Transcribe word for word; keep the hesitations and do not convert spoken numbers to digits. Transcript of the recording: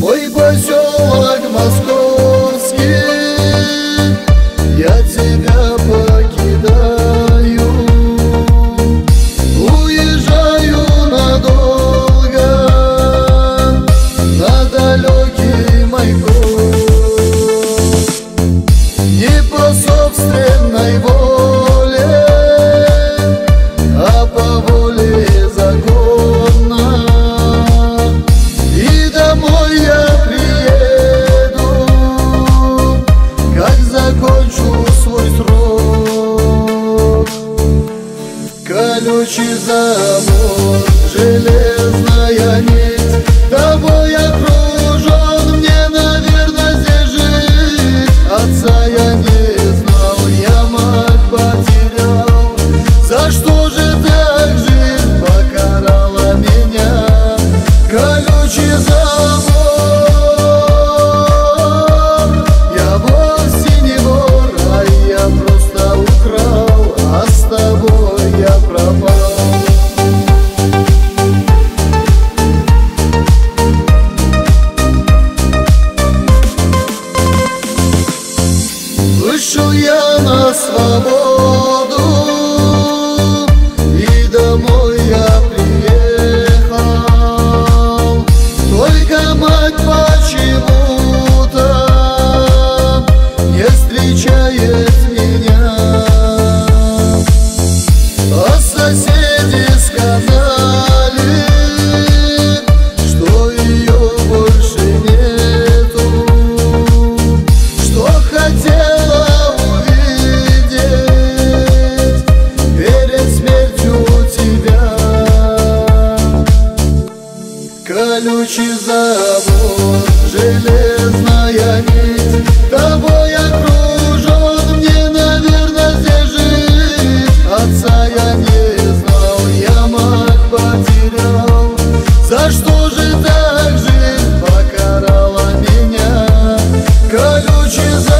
мой поселок московский, я тебя покидаю, уезжаю надолго на далекий мой путь, не по собственной воле, а по воле закона. И домой я приеду, как закончу свой срок. Колючий забор, железная нить, тобой окружен, мне, наверное, здесь жить. Отца я не знал, я мать потерял. За что же так жизнь покарала меня? Колючий забор, я вовсе не вор, а я просто украл, а с тобой я пропал. Вышел я на свободу, и домой я приехал. Только мать почему-то не встречает меня, а соседи сказали, что ее больше нету, что хотела увидеть перед смертью тебя. Колючий забор, железная нить, тобой окружен, мне, наверное, здесь жить. Отца я не знал, я мать потерял. За что же так жизнь покарала меня? Колючий забор.